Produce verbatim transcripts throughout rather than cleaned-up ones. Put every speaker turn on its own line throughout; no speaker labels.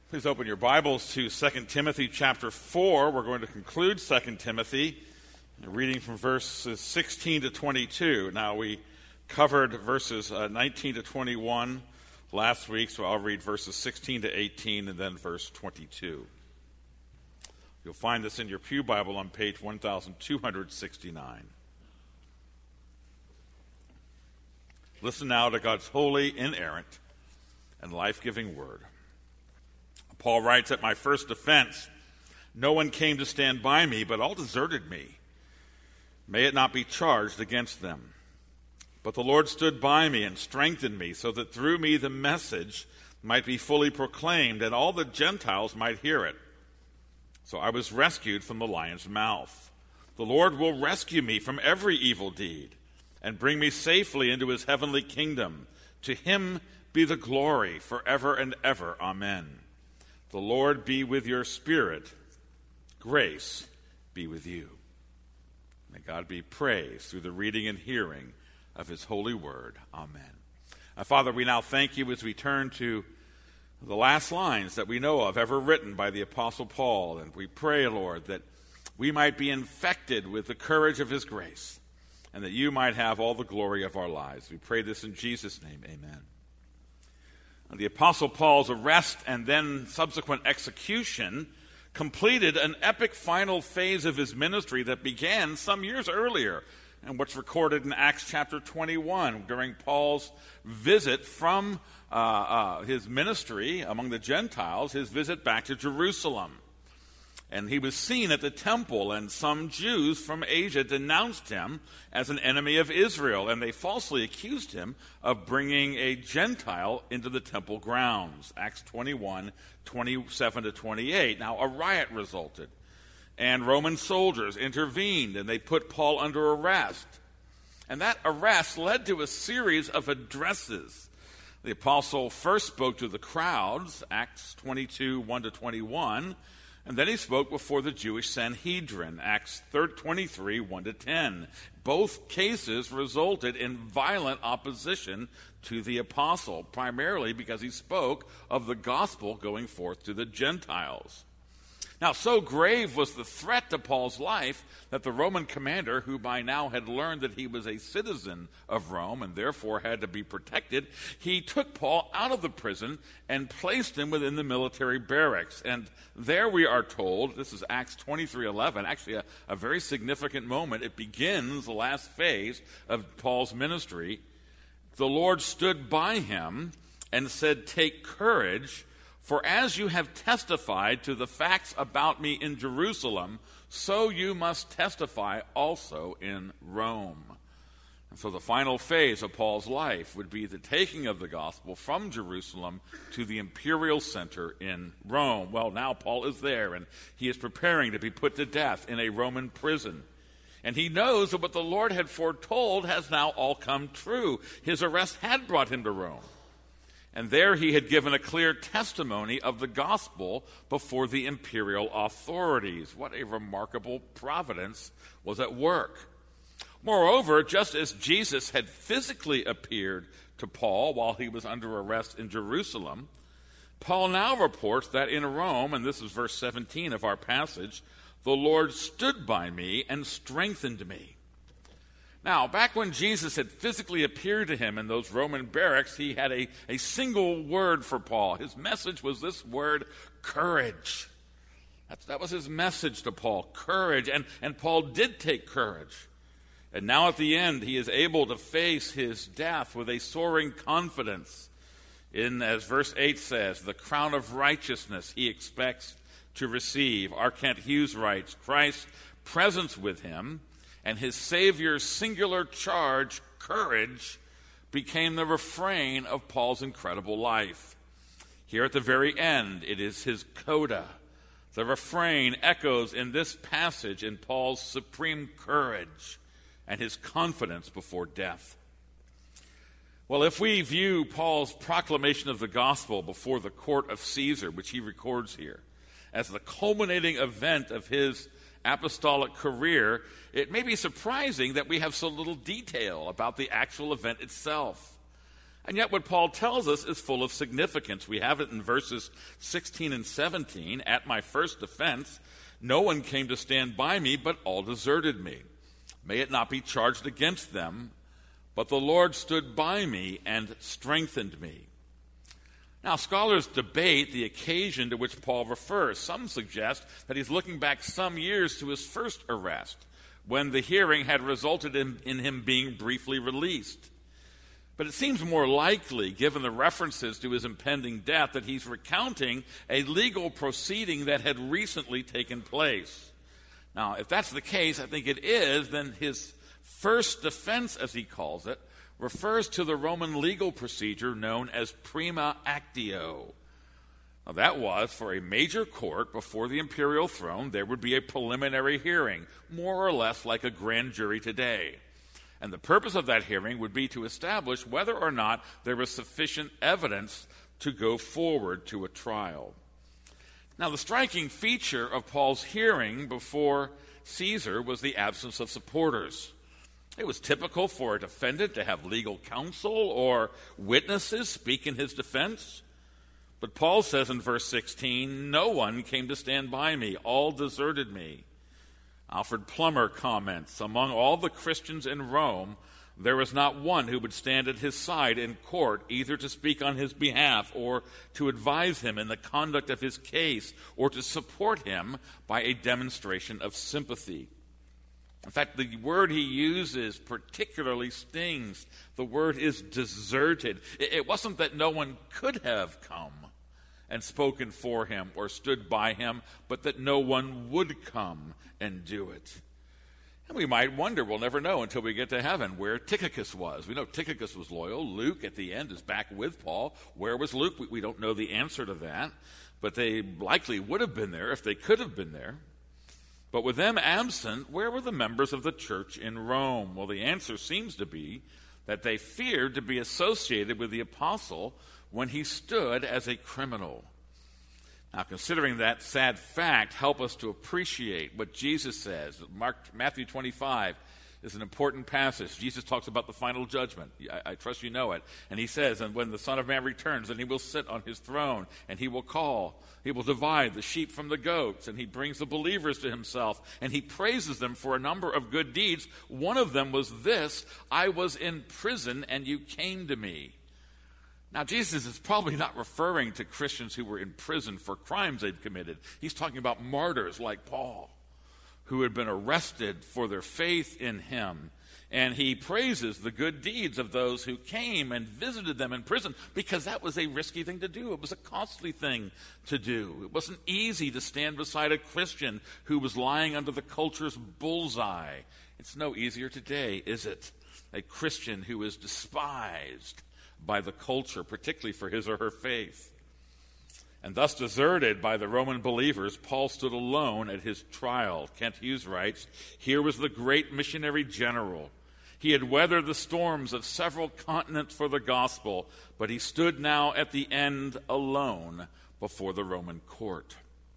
Please open your Bibles to Second Timothy chapter four. We're going to conclude Second Timothy, reading from verses sixteen to twenty-two. Now, we covered verses uh, nineteen to twenty-one last week, so I'll read verses sixteen to eighteen and then verse twenty-two. You'll find this in your pew Bible on page one thousand two hundred sixty-nine. Listen now to God's holy, inerrant, and life-giving word. Paul writes, "At my first offense, no one came to stand by me, but all deserted me. May it not be charged against them. But the Lord stood by me and strengthened me, so that through me the message might be fully proclaimed, and all the Gentiles might hear it. So I was rescued from the lion's mouth. The Lord will rescue me from every evil deed, and bring me safely into his heavenly kingdom. To him be the glory forever and ever. Amen. The Lord be with your spirit. Grace be with you." May God be praised through the reading and hearing of his holy word. Amen. Uh, Father, we now thank you as we turn to the last lines that we know of ever written by the Apostle Paul. And we pray, Lord, that we might be infected with the courage of his grace, and that you might have all the glory of our lives. We pray this in Jesus' name. Amen. The Apostle Paul's arrest and then subsequent execution completed an epic final phase of his ministry that began some years earlier, and what's recorded in Acts chapter twenty-one during Paul's visit from uh, uh, his ministry among the Gentiles, his visit back to Jerusalem. And he was seen at the temple, and some Jews from Asia denounced him as an enemy of Israel, and they falsely accused him of bringing a Gentile into the temple grounds. Acts twenty-one, twenty-seven to twenty-eight. Now, a riot resulted, and Roman soldiers intervened, and they put Paul under arrest. And that arrest led to a series of addresses. The apostle first spoke to the crowds, Acts twenty-two, one to twenty-one, and then he spoke before the Jewish Sanhedrin, Acts twenty-three, one to ten. Both cases resulted in violent opposition to the apostle, primarily because he spoke of the gospel going forth to the Gentiles. Now, so grave was the threat to Paul's life that the Roman commander, who by now had learned that he was a citizen of Rome and therefore had to be protected, he took Paul out of the prison and placed him within the military barracks. And there we are told, this is Acts twenty-three eleven, actually a, a very significant moment. It begins the last phase of Paul's ministry. The Lord stood by him and said, "Take courage, for as you have testified to the facts about me in Jerusalem, so you must testify also in Rome." And so the final phase of Paul's life would be the taking of the gospel from Jerusalem to the imperial center in Rome. Well, now Paul is there, and he is preparing to be put to death in a Roman prison. And he knows that what the Lord had foretold has now all come true. His arrest had brought him to Rome. And there he had given a clear testimony of the gospel before the imperial authorities. What a remarkable providence was at work. Moreover, just as Jesus had physically appeared to Paul while he was under arrest in Jerusalem, Paul now reports that in Rome, and this is verse seventeen of our passage, the Lord stood by me and strengthened me. Now, back when Jesus had physically appeared to him in those Roman barracks, he had a, a single word for Paul. His message was this word, courage. That's, that was his message to Paul, courage. And, and Paul did take courage. And now at the end, he is able to face his death with a soaring confidence in, as verse eight says, the crown of righteousness he expects to receive. R. Kent Hughes writes, Christ's presence with him and his Savior's singular charge, courage, became the refrain of Paul's incredible life. Here at the very end, it is his coda. The refrain echoes in this passage in Paul's supreme courage and his confidence before death. Well, if we view Paul's proclamation of the gospel before the court of Caesar, which he records here, as the culminating event of his apostolic career, it may be surprising that we have so little detail about the actual event itself. And yet what Paul tells us is full of significance. We have it in verses sixteen and seventeen. At my first defense, no one came to stand by me, but all deserted me. May it not be charged against them, but the Lord stood by me and strengthened me. Now, scholars debate the occasion to which Paul refers. Some suggest that he's looking back some years to his first arrest, when the hearing had resulted in, in him being briefly released. But it seems more likely, given the references to his impending death, that he's recounting a legal proceeding that had recently taken place. Now, if that's the case, I think it is, then his first defense, as he calls it, refers to the Roman legal procedure known as prima actio. Now, that was, for a major court before the imperial throne, there would be a preliminary hearing, more or less like a grand jury today. And the purpose of that hearing would be to establish whether or not there was sufficient evidence to go forward to a trial. Now, the striking feature of Paul's hearing before Caesar was the absence of supporters. It was typical for a defendant to have legal counsel or witnesses speak in his defense. But Paul says in verse sixteen, no one came to stand by me, all deserted me. Alfred Plummer comments, among all the Christians in Rome, there was not one who would stand at his side in court, either to speak on his behalf or to advise him in the conduct of his case or to support him by a demonstration of sympathy. In fact, the word he uses particularly stings. The word is deserted. It wasn't that no one could have come and spoken for him or stood by him, but that no one would come and do it. And we might wonder, we'll never know until we get to heaven, where Tychicus was. We know Tychicus was loyal. Luke, at the end, is back with Paul. Where was Luke? We, we don't know the answer to that, but they likely would have been there if they could have been there. But with them absent, where were the members of the church in Rome? Well, the answer seems to be that they feared to be associated with the apostle when he stood as a criminal. Now, considering that sad fact, help us to appreciate what Jesus says. Mark, Matthew twenty-five is an important passage. Jesus talks about the final judgment. I, I trust you know it. And he says, and when the Son of Man returns, then he will sit on his throne, and he will call. He will divide the sheep from the goats, and he brings the believers to himself, and he praises them for a number of good deeds. One of them was this: I was in prison, and you came to me. Now, Jesus is probably not referring to Christians who were in prison for crimes they'd committed. He's talking about martyrs like Paul, who had been arrested for their faith in him. And he praises the good deeds of those who came and visited them in prison, because that was a risky thing to do. It was a costly thing to do. It wasn't easy to stand beside a Christian who was lying under the culture's bullseye. It's no easier today, is it? A Christian who is despised by the culture, particularly for his or her faith. And thus deserted by the Roman believers, Paul stood alone at his trial. Kent Hughes writes, here was the great missionary general. He had weathered the storms of several continents for the gospel, but he stood now at the end alone before the Roman court.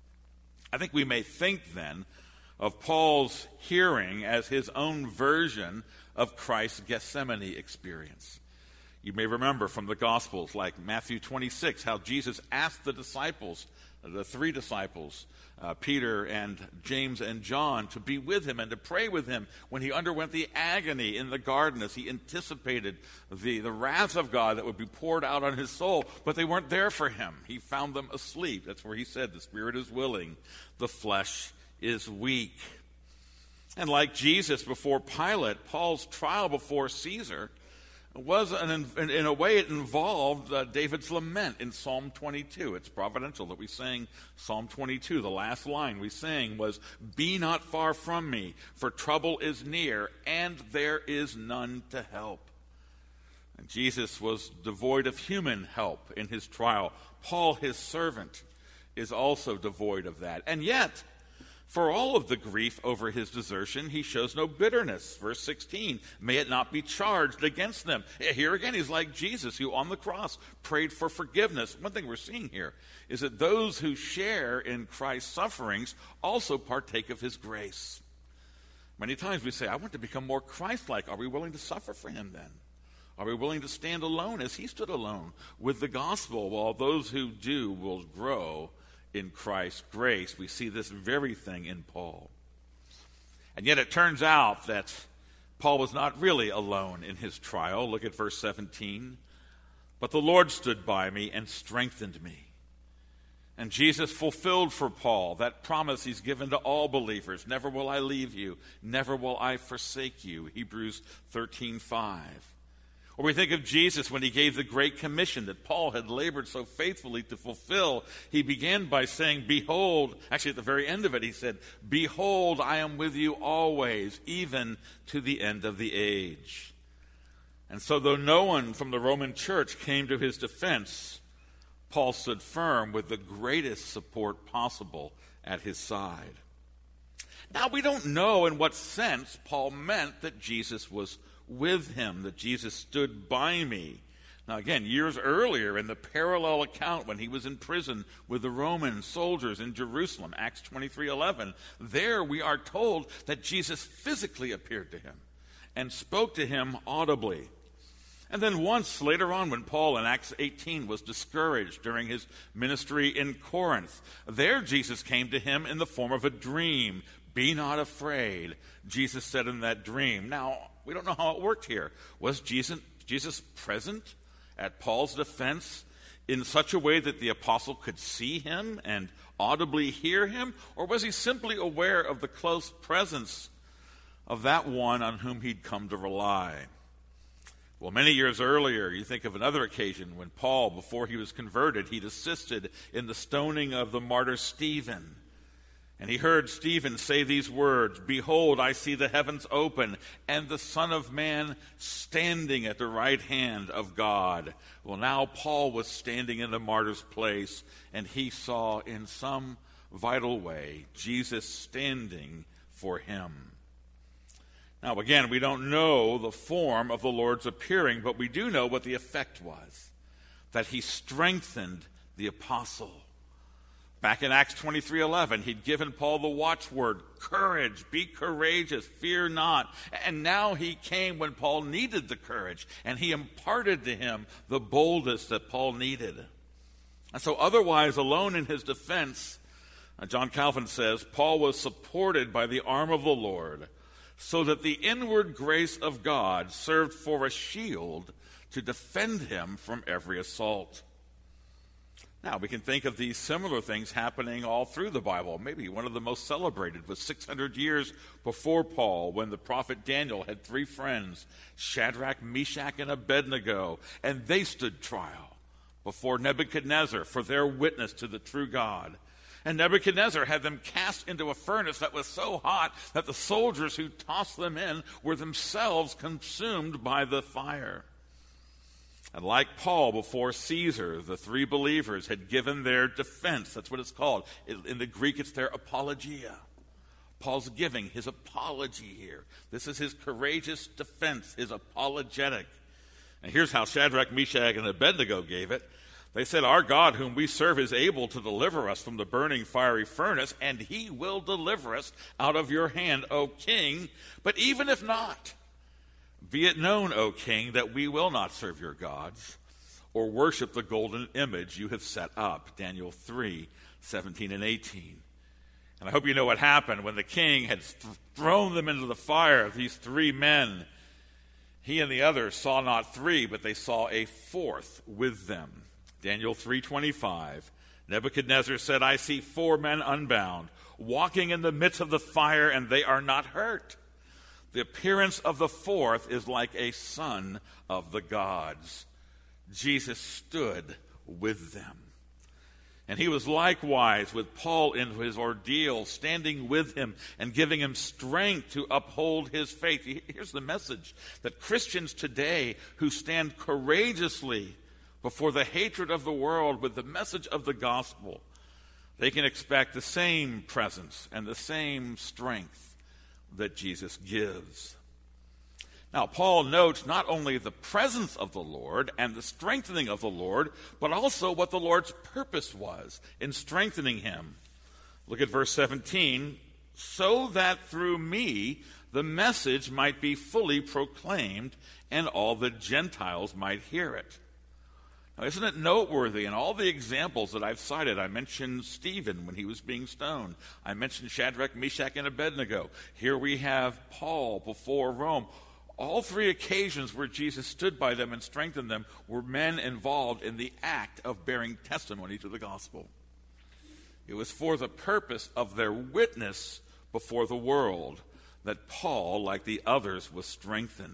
I think we may think then of Paul's hearing as his own version of Christ's Gethsemane experience. You may remember from the Gospels, like Matthew twenty-six, how Jesus asked the disciples, the three disciples, uh, Peter and James and John, to be with him and to pray with him when he underwent the agony in the garden, as he anticipated the, the wrath of God that would be poured out on his soul. But they weren't there for him. He found them asleep. That's where he said, the spirit is willing, the flesh is weak. And like Jesus before Pilate, Paul's trial before Caesar was, an, in, in a way, it involved uh, David's lament in Psalm twenty-two. It's providential that we sang Psalm twenty-two. The last line we sang was, be not far from me, for trouble is near, and there is none to help. And Jesus was devoid of human help in his trial. Paul, his servant, is also devoid of that. And yet, for all of the grief over his desertion, he shows no bitterness. Verse sixteen, may it not be charged against them. Here again, he's like Jesus, who on the cross prayed for forgiveness. One thing we're seeing here is that those who share in Christ's sufferings also partake of his grace. Many times we say, I want to become more Christ-like. Are we willing to suffer for him then? Are we willing to stand alone as he stood alone with the gospel, while those who do will grow in Christ's grace? We see this very thing in Paul. And yet it turns out that Paul was not really alone in his trial. Look at verse seventeen. But the Lord stood by me and strengthened me. And Jesus fulfilled for Paul that promise he's given to all believers. Never will I leave you. Never will I forsake you. Hebrews thirteen five. Or we think of Jesus when he gave the Great Commission that Paul had labored so faithfully to fulfill. He began by saying, behold, actually at the very end of it, he said, behold, I am with you always, even to the end of the age. And so though no one from the Roman church came to his defense, Paul stood firm with the greatest support possible at his side. Now, we don't know in what sense Paul meant that Jesus was with him, that Jesus stood by me. Now, again, years earlier in the parallel account when he was in prison with the Roman soldiers in Jerusalem, Acts twenty-three eleven, there we are told that Jesus physically appeared to him and spoke to him audibly. And then once later on, when Paul in Acts eighteen was discouraged during his ministry in Corinth, there Jesus came to him in the form of a dream. Be not afraid, Jesus said in that dream. Now, we don't know how it worked here. Was Jesus, Jesus present at Paul's defense in such a way that the apostle could see him and audibly hear him? Or was he simply aware of the close presence of that one on whom he'd come to rely? Well, many years earlier, you think of another occasion when Paul, before he was converted, he'd assisted in the stoning of the martyr Stephen. And he heard Stephen say these words, behold, I see the heavens open, and the Son of Man standing at the right hand of God. Well, now Paul was standing in the martyr's place, and he saw in some vital way Jesus standing for him. Now, again, we don't know the form of the Lord's appearing, but we do know what the effect was, that he strengthened the apostle. Back in Acts twenty-three eleven, he'd given Paul the watchword, courage, be courageous, fear not. And now he came when Paul needed the courage, and he imparted to him the boldness that Paul needed. And so otherwise, alone in his defense, John Calvin says, Paul was supported by the arm of the Lord, so that the inward grace of God served for a shield to defend him from every assault. Now, we can think of these similar things happening all through the Bible. Maybe one of the most celebrated was six hundred years before Paul, when the prophet Daniel had three friends, Shadrach, Meshach, and Abednego, and they stood trial before Nebuchadnezzar for their witness to the true God. And Nebuchadnezzar had them cast into a furnace that was so hot that the soldiers who tossed them in were themselves consumed by the fire. And like Paul before Caesar, the three believers had given their defense. That's what it's called. In the Greek, it's their apologia. Paul's giving his apology here. This is his courageous defense, his apologetic. And here's how Shadrach, Meshach, and Abednego gave it. They said, our God whom we serve is able to deliver us from the burning fiery furnace, and he will deliver us out of your hand, O king. But even if not, be it known, O king, that we will not serve your gods or worship the golden image you have set up. Daniel three, seventeen and eighteen. And I hope you know what happened when the king had th- thrown them into the fire, these three men. He and the others saw not three, but they saw a fourth with them. Daniel three twenty-five. Nebuchadnezzar said, I see four men unbound, walking in the midst of the fire, and they are not hurt. The appearance of the fourth is like a son of the gods. Jesus stood with them. And he was likewise with Paul in his ordeal, standing with him and giving him strength to uphold his faith. Here's the message, that Christians today who stand courageously before the hatred of the world with the message of the gospel, they can expect the same presence and the same strength that Jesus gives. Now, Paul notes not only the presence of the Lord and the strengthening of the Lord, but also what the Lord's purpose was in strengthening him. Look at verse seventeen. So that through me the message might be fully proclaimed and all the Gentiles might hear it. Now, isn't it noteworthy in all the examples that I've cited? I mentioned Stephen when he was being stoned. I mentioned Shadrach, Meshach, and Abednego. Here we have Paul before Rome. All three occasions where Jesus stood by them and strengthened them were men involved in the act of bearing testimony to the gospel. It was for the purpose of their witness before the world that Paul, like the others, was strengthened.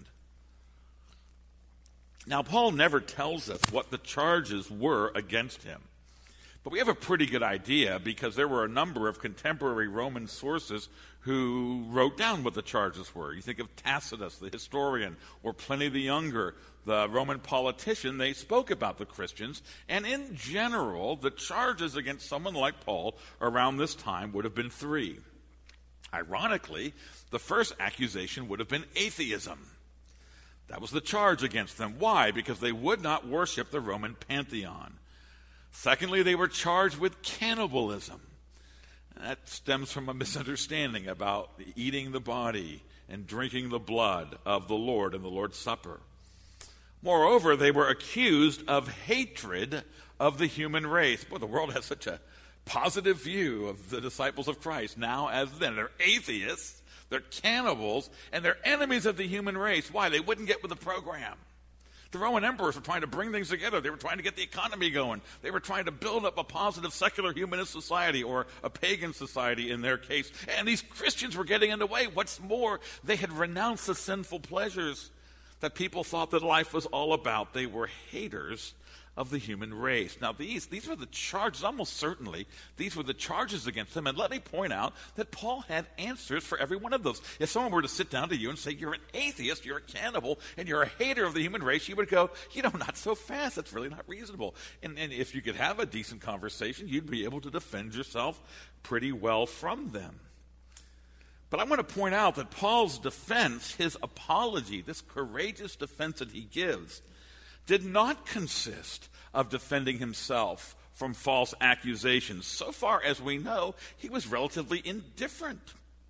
Now, Paul never tells us what the charges were against him. But we have a pretty good idea because there were a number of contemporary Roman sources who wrote down what the charges were. You think of Tacitus, the historian, or Pliny the Younger, the Roman politician. They spoke about the Christians. And in general, the charges against someone like Paul around this time would have been three. Ironically, the first accusation would have been atheism. That was the charge against them. Why? Because they would not worship the Roman pantheon. Secondly, they were charged with cannibalism. That stems from a misunderstanding about eating the body and drinking the blood of the Lord in the Lord's Supper. Moreover, they were accused of hatred of the human race. Boy, the world has such a positive view of the disciples of Christ now as then. They're atheists. They're cannibals, and they're enemies of the human race. Why? They wouldn't get with the program. The Roman emperors were trying to bring things together. They were trying to get the economy going. They were trying to build up a positive secular humanist society, or a pagan society in their case. And these Christians were getting in the way. What's more, they had renounced the sinful pleasures that people thought that life was all about. They were haters of the human race. Now, these, these were the charges, almost certainly, these were the charges against them. And let me point out that Paul had answers for every one of those. If someone were to sit down to you and say, you're an atheist, you're a cannibal, and you're a hater of the human race, you would go, you know, not so fast. That's really not reasonable. And, and if you could have a decent conversation, you'd be able to defend yourself pretty well from them. But I want to point out that Paul's defense, his apology, this courageous defense that he gives, did not consist of defending himself from false accusations. So far as we know, he was relatively indifferent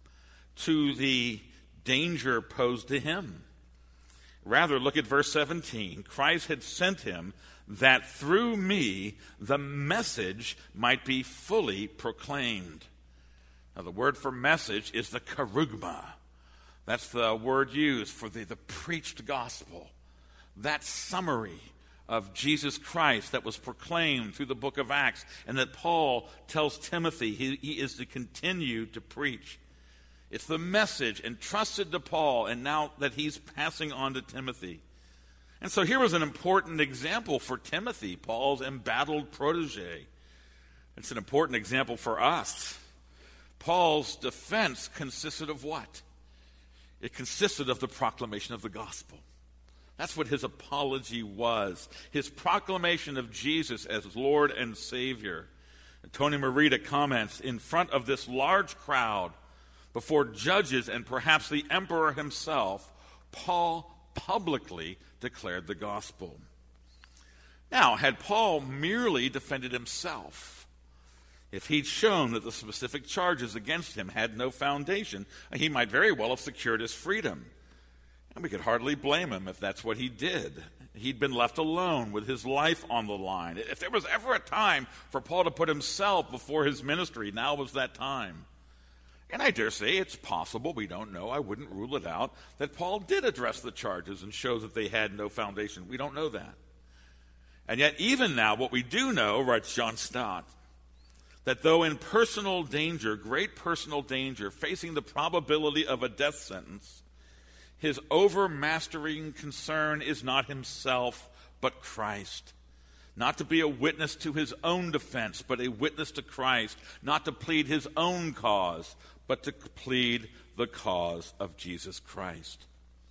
to the danger posed to him. Rather, look at verse seventeen. Christ had sent him that through me the message might be fully proclaimed. Now, the word for message is the kerugma. That's the word used for the, the preached gospel. That summary of Jesus Christ that was proclaimed through the book of Acts, and that Paul tells Timothy he, he is to continue to preach. It's the message entrusted to Paul, and now that he's passing on to Timothy. And so here was an important example for Timothy, Paul's embattled protege. It's an important example for us. Paul's defense consisted of what? It consisted of the proclamation of the gospel. That's what his apology was. His proclamation of Jesus as Lord and Savior. And Tony Merida comments, in front of this large crowd, before judges and perhaps the emperor himself, Paul publicly declared the gospel. Now, had Paul merely defended himself, if he'd shown that the specific charges against him had no foundation, he might very well have secured his freedom. And we could hardly blame him if that's what he did. He'd been left alone with his life on the line. If there was ever a time for Paul to put himself before his ministry, now was that time. And I dare say it's possible, we don't know, I wouldn't rule it out, that Paul did address the charges and show that they had no foundation. We don't know that. And yet even now, what we do know, writes John Stott, that though in personal danger, great personal danger, facing the probability of a death sentence, his overmastering concern is not himself, but Christ. Not to be a witness to his own defense, but a witness to Christ. Not to plead his own cause, but to plead the cause of Jesus Christ.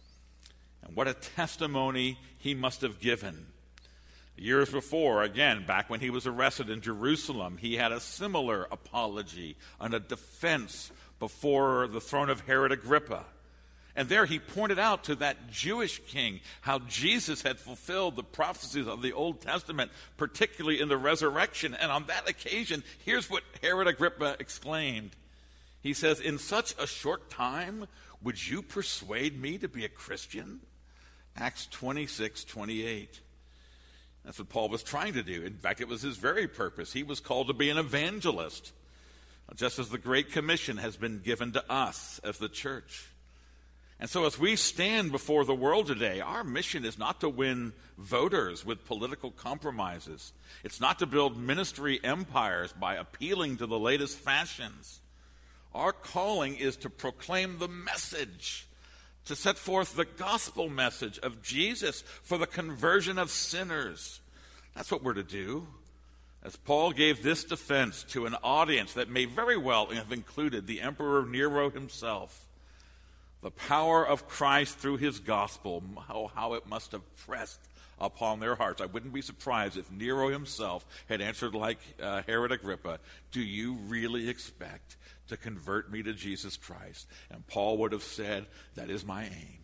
And what a testimony he must have given. Years before, again, back when he was arrested in Jerusalem, he had a similar apology and a defense before the throne of Herod Agrippa. And there he pointed out to that Jewish king how Jesus had fulfilled the prophecies of the Old Testament, particularly in the resurrection. And on that occasion, here's what Herod Agrippa exclaimed. He says, in such a short time, Would you persuade me to be a Christian? Acts twenty-six twenty-eight. That's what Paul was trying to do. In fact, it was his very purpose. He was called to be an evangelist, just as the Great Commission has been given to us as the church. And so as we stand before the world today, our mission is not to win voters with political compromises. It's not to build ministry empires by appealing to the latest fashions. Our calling is to proclaim the message, to set forth the gospel message of Jesus for the conversion of sinners. That's what we're to do. As Paul gave this defense to an audience that may very well have included the Emperor Nero himself, the power of Christ through his gospel, how, how it must have pressed upon their hearts. I wouldn't be surprised if Nero himself had answered like uh, Herod Agrippa, do you really expect to convert me to Jesus Christ? And Paul would have said, that is my aim.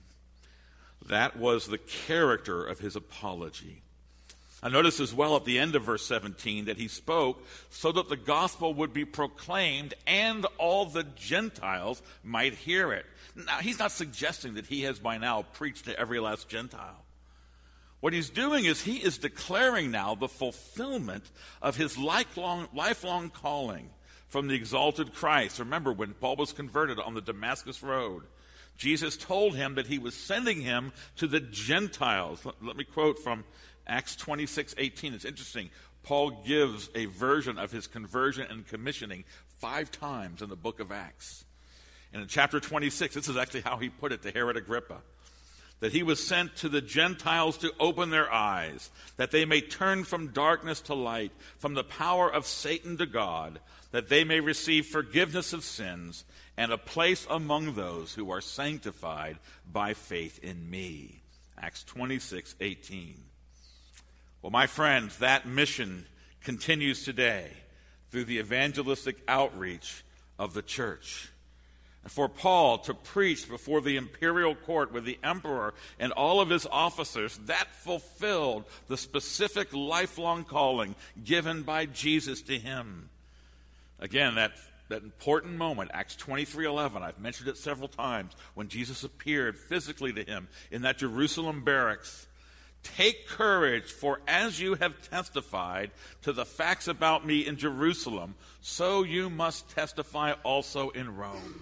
That was the character of his apology. I notice as well at the end of verse seventeen that he spoke so that the gospel would be proclaimed and all the Gentiles might hear it. Now, he's not suggesting that he has by now preached to every last Gentile. What he's doing is he is declaring now the fulfillment of his lifelong, lifelong calling from the exalted Christ. Remember, when Paul was converted on the Damascus Road, Jesus told him that he was sending him to the Gentiles. Let, let me quote from Acts twenty-six eighteen. It's interesting. Paul gives a version of his conversion and commissioning five times in the book of Acts. And in chapter twenty-six, this is actually how he put it to Herod Agrippa, that he was sent to the Gentiles to open their eyes, that they may turn from darkness to light, from the power of Satan to God, that they may receive forgiveness of sins and a place among those who are sanctified by faith in me. Acts twenty-six eighteen. Well, my friends, that mission continues today through the evangelistic outreach of the church. And for Paul to preach before the imperial court with the emperor and all of his officers, that fulfilled the specific lifelong calling given by Jesus to him. Again, that, that important moment, Acts twenty-three eleven, I've mentioned it several times, when Jesus appeared physically to him in that Jerusalem barracks. Take courage, for as you have testified to the facts about me in Jerusalem, so you must testify also in Rome.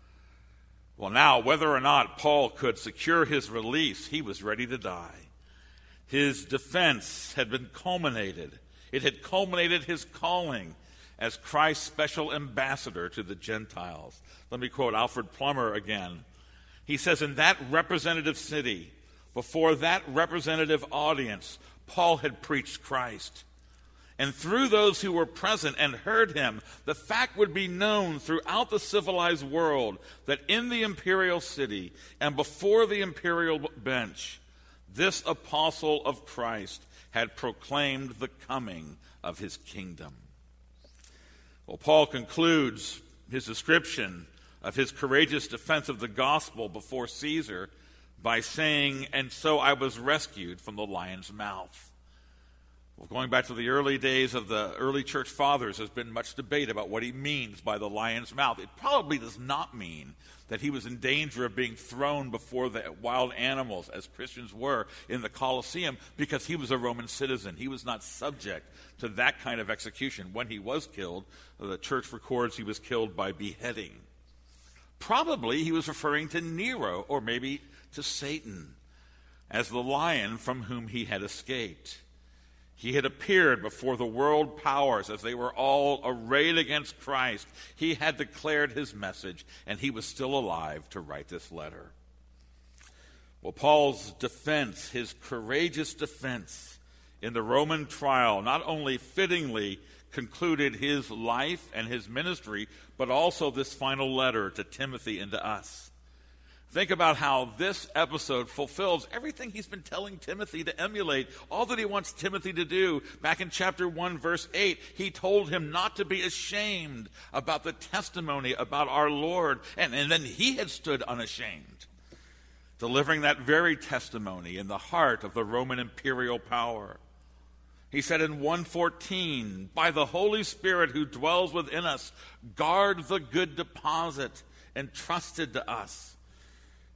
Well, now, whether or not Paul could secure his release, he was ready to die. His defense had been culminated. It had culminated his calling as Christ's special ambassador to the Gentiles. Let me quote Alfred Plummer again. He says, in that representative city, before that representative audience, Paul had preached Christ. And through those who were present and heard him, the fact would be known throughout the civilized world that in the imperial city and before the imperial bench, this apostle of Christ had proclaimed the coming of his kingdom. Well, Paul concludes his description of his courageous defense of the gospel before Caesar by saying, and so I was rescued from the lion's mouth. Well, going back to the early days of the early church fathers, there's been much debate about what he means by the lion's mouth. It probably does not mean that he was in danger of being thrown before the wild animals, as Christians were in the Colosseum, because he was a Roman citizen. He was not subject to that kind of execution. When he was killed, the church records he was killed by beheading. Probably he was referring to Nero, or maybe to Satan, as the lion from whom he had escaped. He had appeared before the world powers as they were all arrayed against Christ. He had declared his message, and he was still alive to write this letter. Well, Paul's defense, his courageous defense in the Roman trial, not only fittingly concluded his life and his ministry, but also this final letter to Timothy and to us. Think about how this episode fulfills everything he's been telling Timothy to emulate, all that he wants Timothy to do. Back in chapter one, verse eight, he told him not to be ashamed about the testimony about our Lord. And, and then he had stood unashamed, delivering that very testimony in the heart of the Roman imperial power. He said in one fourteen, by the Holy Spirit who dwells within us, guard the good deposit entrusted to us.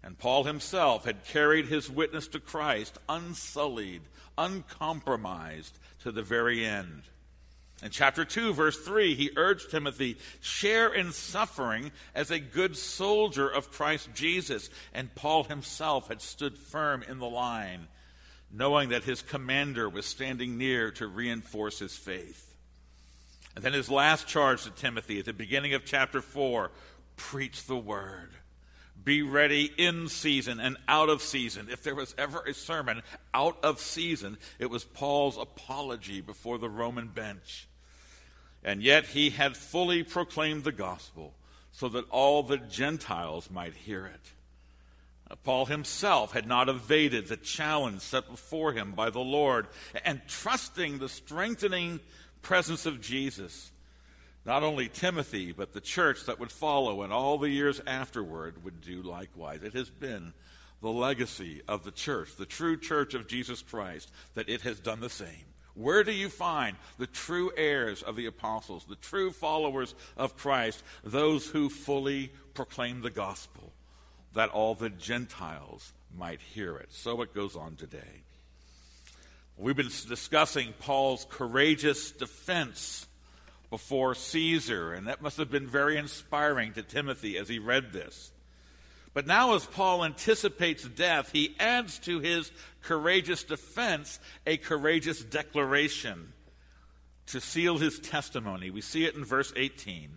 And Paul himself had carried his witness to Christ unsullied, uncompromised to the very end. In chapter two, verse three, he urged Timothy, share in suffering as a good soldier of Christ Jesus. And Paul himself had stood firm in the line, knowing that his commander was standing near to reinforce his faith. And then his last charge to Timothy at the beginning of chapter four, preach the word. Be ready in season and out of season. If there was ever a sermon out of season, it was Paul's apology before the Roman bench. And yet he had fully proclaimed the gospel so that all the Gentiles might hear it. Paul himself had not evaded the challenge set before him by the Lord, and trusting the strengthening presence of Jesus, not only Timothy, but the church that would follow and all the years afterward would do likewise. It has been the legacy of the church, the true church of Jesus Christ, that it has done the same. Where do you find the true heirs of the apostles, the true followers of Christ, those who fully proclaim the gospel, that all the Gentiles might hear it? So it goes on today. We've been discussing Paul's courageous defense before Caesar, and that must have been very inspiring to Timothy as he read this. But now as Paul anticipates death, he adds to his courageous defense a courageous declaration to seal his testimony. We see it in verse eighteen.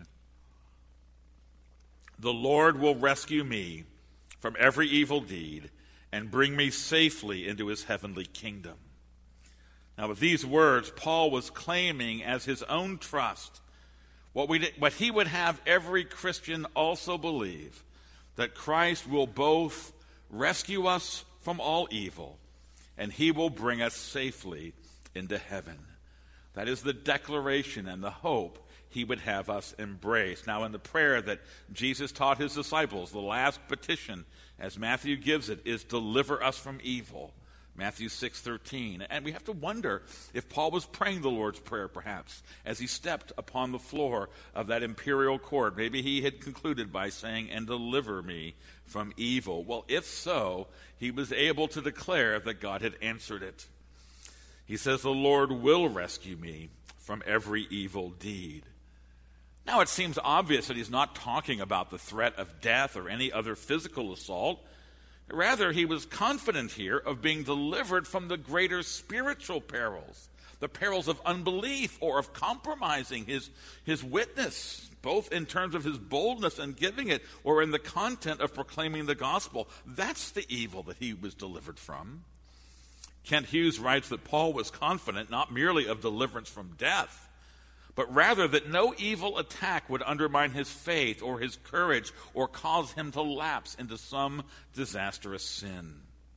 The Lord will rescue me from every evil deed and bring me safely into his heavenly kingdom. Now, with these words, Paul was claiming as his own trust what, we, what he would have every Christian also believe, that Christ will both rescue us from all evil and he will bring us safely into heaven. That is the declaration and the hope he would have us embrace. Now, in the prayer that Jesus taught his disciples, the last petition, as Matthew gives it, is deliver us from evil. Matthew six thirteen. And we have to wonder if Paul was praying the Lord's Prayer, perhaps, as he stepped upon the floor of that imperial court. Maybe he had concluded by saying, and deliver me from evil. Well, if so, he was able to declare that God had answered it. He says, the Lord will rescue me from every evil deed. Now, it seems obvious that he's not talking about the threat of death or any other physical assault. Rather, he was confident here of being delivered from the greater spiritual perils, the perils of unbelief or of compromising his, his witness, both in terms of his boldness in giving it or in the content of proclaiming the gospel. That's the evil that he was delivered from. Kent Hughes writes that Paul was confident not merely of deliverance from death, but rather that no evil attack would undermine his faith or his courage or cause him to lapse into some disastrous sin.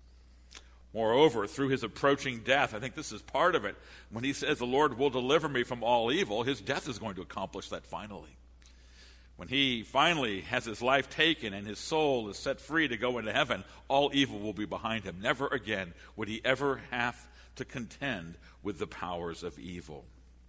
Moreover, through his approaching death, I think this is part of it, when he says the Lord will deliver me from all evil, his death is going to accomplish that finally. When he finally has his life taken and his soul is set free to go into heaven, all evil will be behind him. Never again would he ever have to contend with the powers of evil.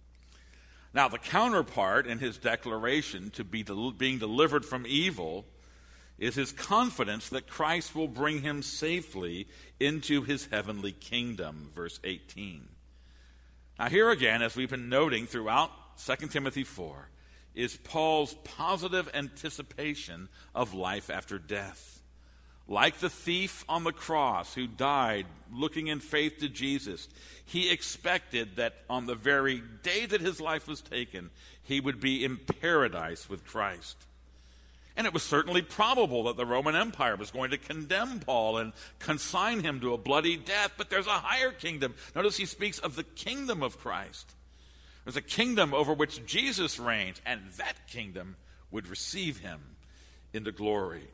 Now, the counterpart in his declaration to be del- being delivered from evil is his confidence that Christ will bring him safely into his heavenly kingdom, verse eighteen. Now, here again, as we've been noting throughout Second Timothy four, is Paul's positive anticipation of life after death. Like the thief on the cross who died looking in faith to Jesus, he expected that on the very day that his life was taken, he would be in paradise with Christ. And it was certainly probable that the Roman Empire was going to condemn Paul and consign him to a bloody death, but there's a higher kingdom. Notice he speaks of the kingdom of Christ. There's a kingdom over which Jesus reigns, and that kingdom would receive him into glory.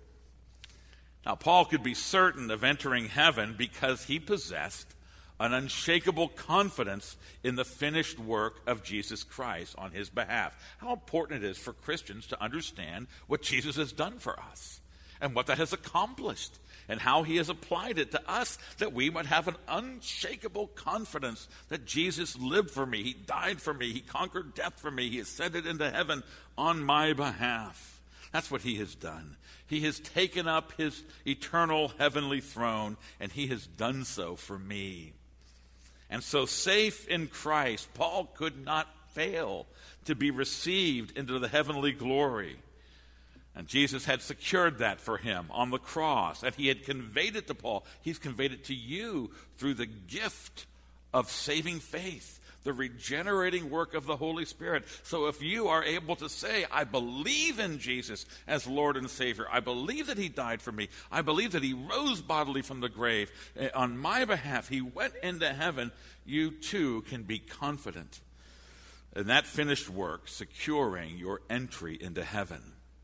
Now, Paul could be certain of entering heaven because he possessed an unshakable confidence in the finished work of Jesus Christ on his behalf. How important it is for Christians to understand what Jesus has done for us and what that has accomplished and how he has applied it to us, that we might have an unshakable confidence that Jesus lived for me, he died for me, he conquered death for me, he ascended into heaven on my behalf. That's what he has done. He has taken up his eternal heavenly throne, and he has done so for me. And so, safe in Christ, Paul could not fail to be received into the heavenly glory. And Jesus had secured that for him on the cross, and he had conveyed it to Paul. He's conveyed it to you through the gift of saving faith, the regenerating work of the Holy Spirit. So if you are able to say, I believe in Jesus as Lord and Savior, I believe that he died for me, I believe that he rose bodily from the grave on my behalf, he went into heaven, you too can be confident in that finished work, securing your entry into heaven.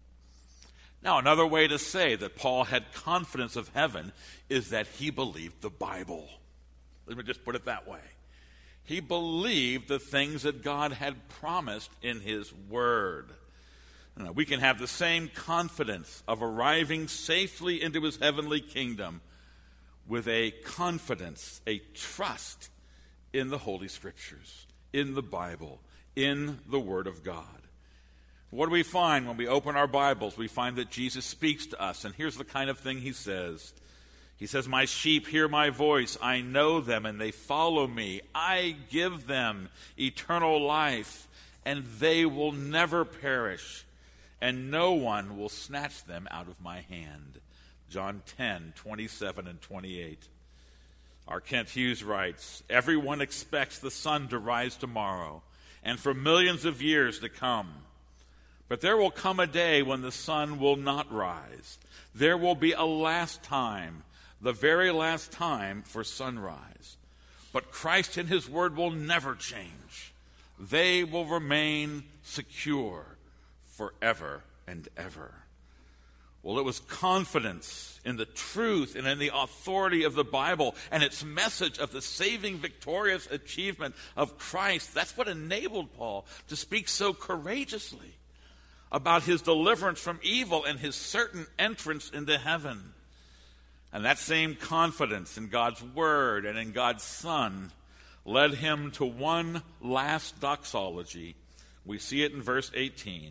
Now, another way to say that Paul had confidence of heaven is that he believed the Bible. Let me just put it that way. He believed the things that God had promised in his word. Now, we can have the same confidence of arriving safely into his heavenly kingdom with a confidence, a trust in the Holy Scriptures, in the Bible, in the Word of God. What do we find when we open our Bibles? We find that Jesus speaks to us, and here's the kind of thing he says. He says, my sheep hear my voice. I know them, and they follow me. I give them eternal life, and they will never perish, and no one will snatch them out of my hand. John ten, twenty-seven and twenty-eight. R. Kent Hughes writes, everyone expects the sun to rise tomorrow, and for millions of years to come. But there will come a day when the sun will not rise. There will be a last time, the very last time for sunrise. But Christ and his word will never change. They will remain secure forever and ever. Well, it was confidence in the truth and in the authority of the Bible and its message of the saving, victorious achievement of Christ. That's what enabled Paul to speak so courageously about his deliverance from evil and his certain entrance into heaven. And that same confidence in God's word and in God's Son led him to one last doxology. We see it in verse eighteen.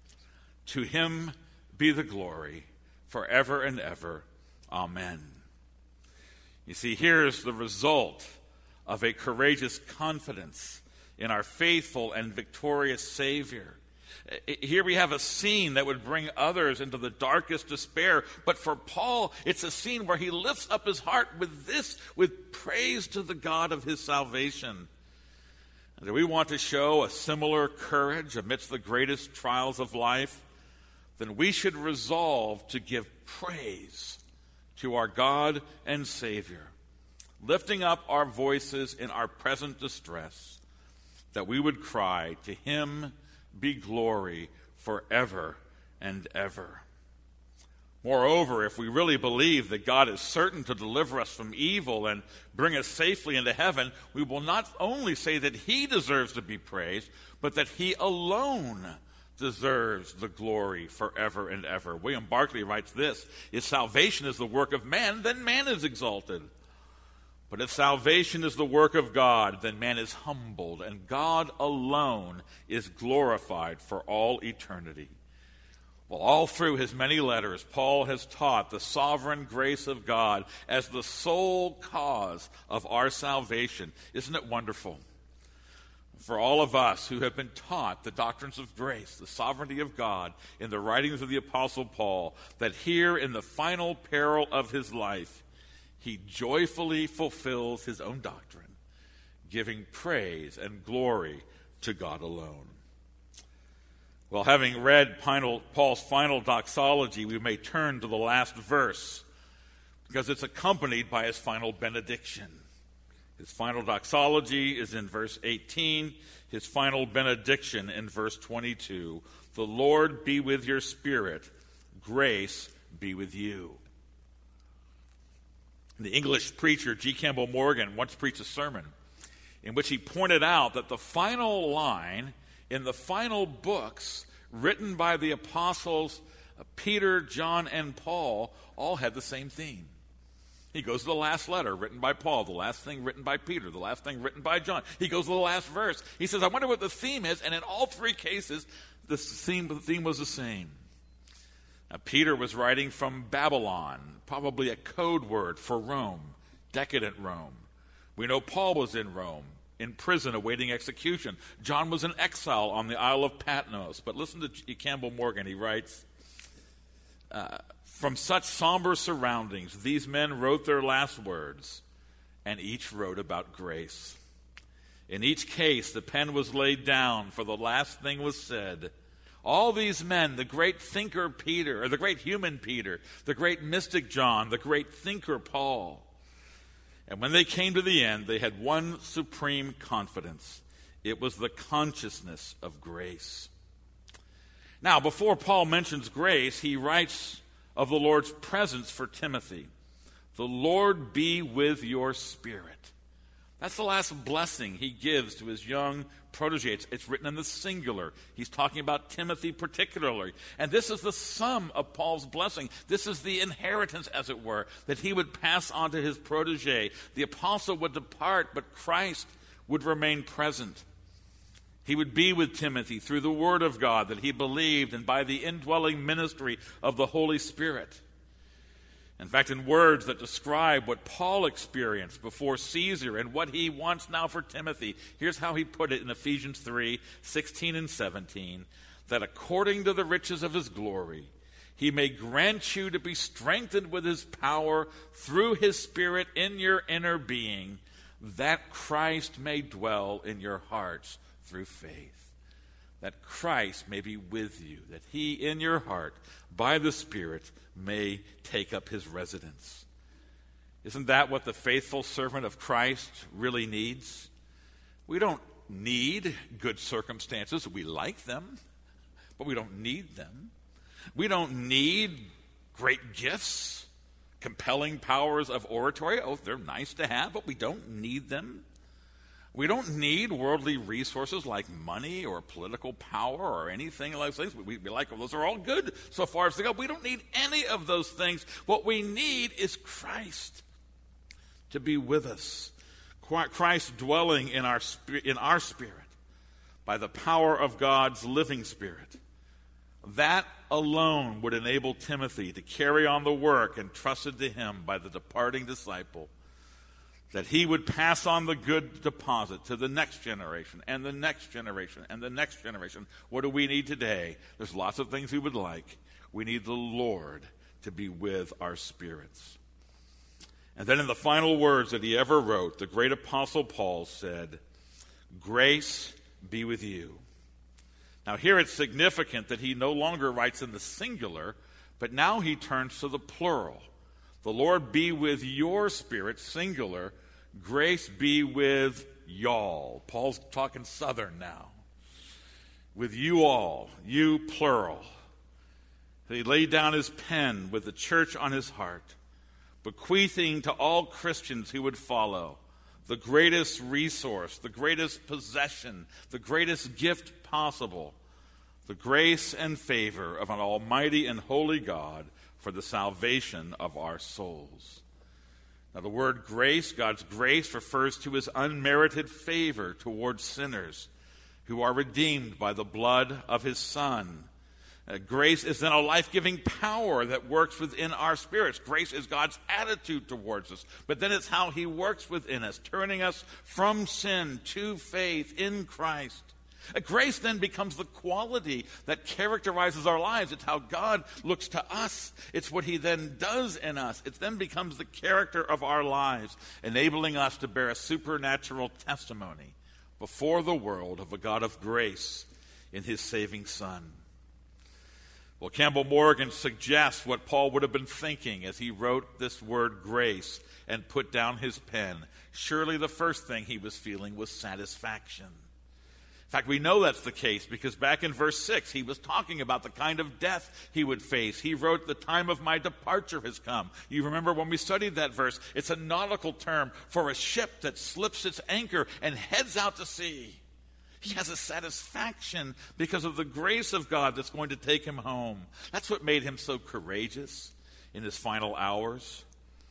To him be the glory forever and ever. Amen. You see, here's the result of a courageous confidence in our faithful and victorious Savior. Here we have a scene that would bring others into the darkest despair. But for Paul, it's a scene where he lifts up his heart with this, with praise to the God of his salvation. And do we want to show a similar courage amidst the greatest trials of life? Then we should resolve to give praise to our God and Savior, lifting up our voices in our present distress, that we would cry, to him be glory forever and ever. Moreover, if we really believe that God is certain to deliver us from evil and bring us safely into heaven, we will not only say that he deserves to be praised, but that he alone deserves the glory forever and ever. William Barclay writes this, if salvation is the work of man, then man is exalted. But if salvation is the work of God, then man is humbled, and God alone is glorified for all eternity. Well, all through his many letters, Paul has taught the sovereign grace of God as the sole cause of our salvation. Isn't it wonderful? For all of us who have been taught the doctrines of grace, the sovereignty of God, in the writings of the Apostle Paul, that here in the final peril of his life, he joyfully fulfills his own doctrine, giving praise and glory to God alone. Well, having read Paul's final doxology, we may turn to the last verse, because it's accompanied by his final benediction. His final doxology is in verse eighteen, his final benediction in verse twenty-two. The Lord be with your spirit, grace be with you. The English preacher G. Campbell Morgan once preached a sermon in which he pointed out that the final line in the final books written by the apostles Peter, John, and Paul all had the same theme. He goes to the last letter written by Paul, the last thing written by Peter, the last thing written by John. He goes to the last verse. He says, I wonder what the theme is, and in all three cases, the theme, the theme was the same. Now, Peter was writing from Babylon, probably a code word for Rome, decadent Rome. We know Paul was in Rome, in prison awaiting execution. John was in exile on the Isle of Patmos. But listen to Campbell Morgan. He writes, uh, from such somber surroundings, these men wrote their last words, and each wrote about grace. In each case, the pen was laid down, for the last thing was said. All these men, the great thinker Peter, or the great human Peter, the great mystic John, the great thinker Paul. And when they came to the end, they had one supreme confidence. It was the consciousness of grace. Now, before Paul mentions grace, he writes of the Lord's presence for Timothy. The Lord be with your spirit. That's the last blessing he gives to his young protege. It's, it's written in the singular. He's talking about Timothy particularly. And this is the sum of Paul's blessing. This is the inheritance, as it were, that he would pass on to his protege. The apostle would depart, but Christ would remain present. He would be with Timothy through the word of God that he believed and by the indwelling ministry of the Holy Spirit. In fact, in words that describe what Paul experienced before Caesar and what he wants now for Timothy, here's how he put it in Ephesians three, sixteen and seventeen, that according to the riches of his glory, he may grant you to be strengthened with his power through his Spirit in your inner being, that Christ may dwell in your hearts through faith. That Christ may be with you, that he in your heart, by the Spirit, may take up his residence. Isn't that what the faithful servant of Christ really needs? We don't need good circumstances. We like them, but we don't need them. We don't need great gifts, compelling powers of oratory. Oh, they're nice to have, but we don't need them. We don't need worldly resources like money or political power or anything like those things. We, we like, well, those are all good so far as they go. We don't need any of those things. What we need is Christ to be with us. Christ dwelling in our, in our spirit by the power of God's living Spirit. That alone would enable Timothy to carry on the work entrusted to him by the departing disciple, that he would pass on the good deposit to the next generation and the next generation and the next generation. What do we need today? There's lots of things we would like. We need the Lord to be with our spirits. And then in the final words that he ever wrote, the great apostle Paul said, "Grace be with you." Now here it's significant that he no longer writes in the singular, but now he turns to the plural. The Lord be with your spirit, singular. Grace be with y'all. Paul's talking Southern now. With you all, you plural. He laid down his pen with the church on his heart, bequeathing to all Christians who would follow the greatest resource, the greatest possession, the greatest gift possible, the grace and favor of an almighty and holy God for the salvation of our souls. Now, the word grace, God's grace, refers to his unmerited favor towards sinners who are redeemed by the blood of his Son. Uh, grace is then a life-giving power that works within our spirits. Grace is God's attitude towards us, but then it's how he works within us, turning us from sin to faith in Christ. Uh, grace then becomes the quality that characterizes our lives. It's how God looks to us. It's what he then does in us. It then becomes the character of our lives, enabling us to bear a supernatural testimony before the world of a God of grace in his saving Son. Well, Campbell Morgan suggests what Paul would have been thinking as he wrote this word grace and put down his pen. Surely the first thing he was feeling was satisfaction. In fact, we know that's the case because back in verse six, he was talking about the kind of death he would face. He wrote, "The time of my departure has come." You remember when we studied that verse, it's a nautical term for a ship that slips its anchor and heads out to sea. He has a satisfaction because of the grace of God that's going to take him home. That's what made him so courageous in his final hours.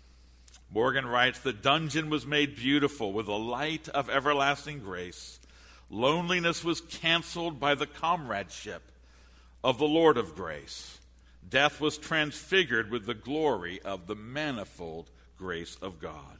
Morgan writes, "The dungeon was made beautiful with the light of everlasting grace. Loneliness was canceled by the comradeship of the Lord of grace. death was transfigured with the glory of the manifold grace of God.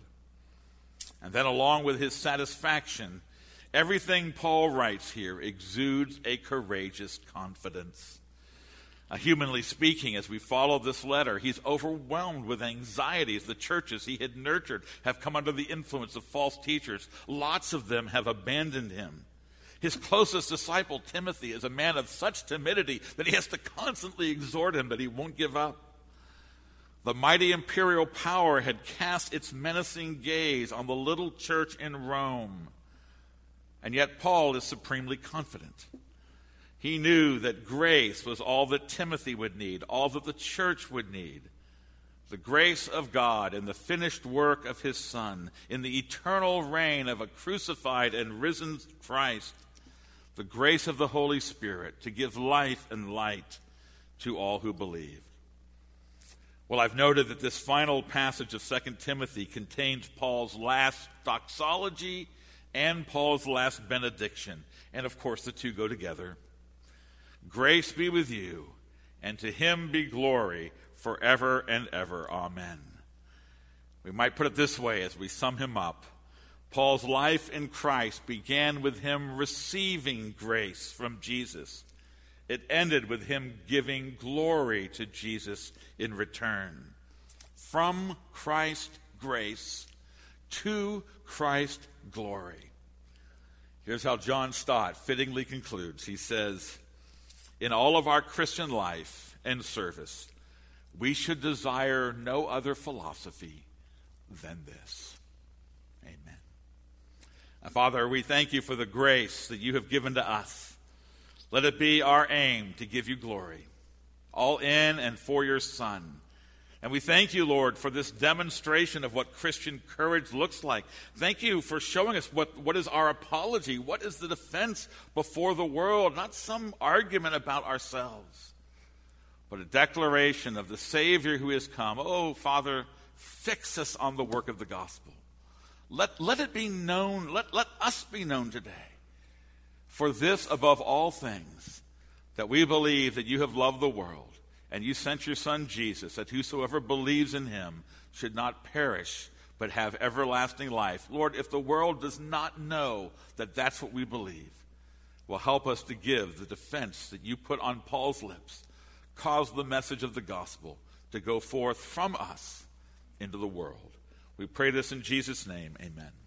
And then along with his satisfaction, everything Paul writes here exudes a courageous confidence. Uh, humanly speaking, as we follow this letter, he's overwhelmed with anxieties. The churches he had nurtured have come under the influence of false teachers. Lots of them have abandoned him. His closest disciple, Timothy, is a man of such timidity that he has to constantly exhort him that he won't give up. The mighty imperial power had cast its menacing gaze on the little church in Rome. And yet Paul is supremely confident. He knew that grace was all that Timothy would need, all that the church would need. The grace of God in the finished work of his Son, in the eternal reign of a crucified and risen Christ, the grace of the Holy Spirit to give life and light to all who believe. Well, I've noted that this final passage of Second Timothy contains Paul's last doxology and Paul's last benediction. And of course, the two go together. Grace be with you, and to him be glory forever and ever. Amen. We might put it this way as we sum him up. Paul's life in Christ began with him receiving grace from Jesus. It ended with him giving glory to Jesus in return. From Christ grace to Christ glory. Here's how John Stott fittingly concludes. He says, in all of our Christian life and service, we should desire no other philosophy than this. Amen. Now, Father, we thank you for the grace that you have given to us. Let it be our aim to give you glory, all in and for your Son. And we thank you, Lord, for this demonstration of what Christian courage looks like. Thank you for showing us what, what is our apology, what is the defense before the world, not some argument about ourselves, but a declaration of the Savior who has come. Oh, Father, fix us on the work of the gospel. Let, let it be known, let, let us be known today. For this, above all things, that we believe that you have loved the world, and you sent your Son Jesus, that whosoever believes in him should not perish, but have everlasting life. Lord, if the world does not know that that's what we believe, will help us to give the defense that you put on Paul's lips. Cause the message of the gospel to go forth from us into the world. We pray this in Jesus' name. Amen.